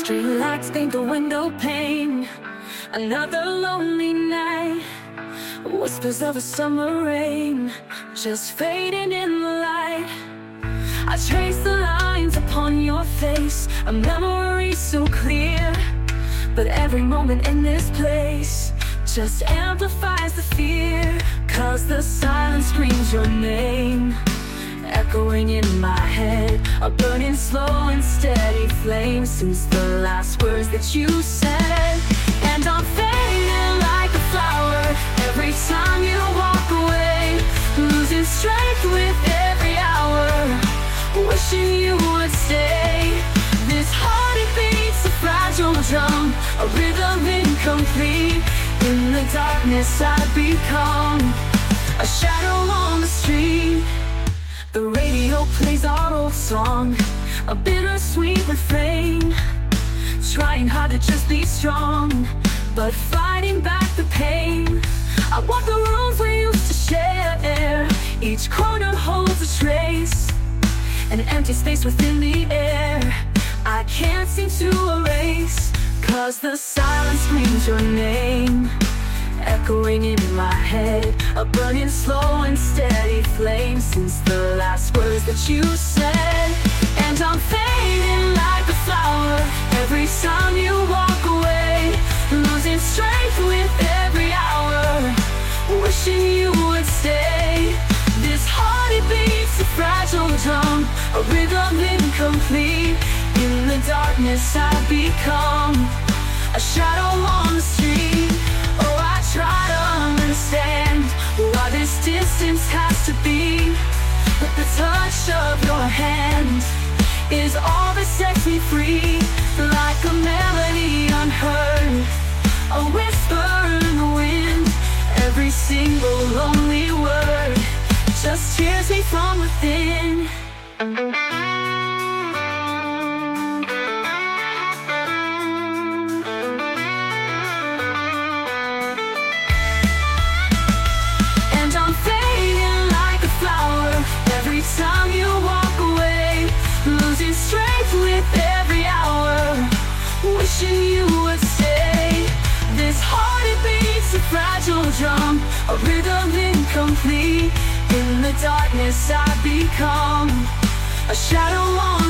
Streetlights paint the window pane. Another lonely night. Whispers of a summer rain just fading in the light. I trace the lines upon your face, a memory so clear. But every moment in this place just amplifies the fear. 'Cause the silence screams your name, echoing in my head, a burning slow and steady flame since the last words that you said. And I'm fading like a flower every time you walk away, losing strength with every hour, wishing you would stay. This heart, it beats a fragile drum, a rhythm incomplete. In the darkness I've become a shadow on the street. The radio plays our old song, a bittersweet refrain. Trying hard to just be strong, but fighting back the pain. I walk the rooms we used to share. Each corner holds a trace, an empty space within the air I can't seem to erase. 'Cause the silence screams your name, echoing in my head, a burning slow and steady flame since the last words that you said. And I'm fading like a flower every time you walk away, losing strength with every hour, wishing you would stay. This heart, it beats a fragile drum, a rhythm incomplete. In the darkness I've become a shadow on the street. Oh, I try to understand why this distance has to be, but the touch of your hand is all that sets me free. Like a melody unheard, a whisper in the wind, every single lonely word just tears me from within. Every time you walk away, losing strength with every hour, wishing you would stay. This heart, it beats a fragile drum, a rhythm incomplete. In the darkness I've become a shadow on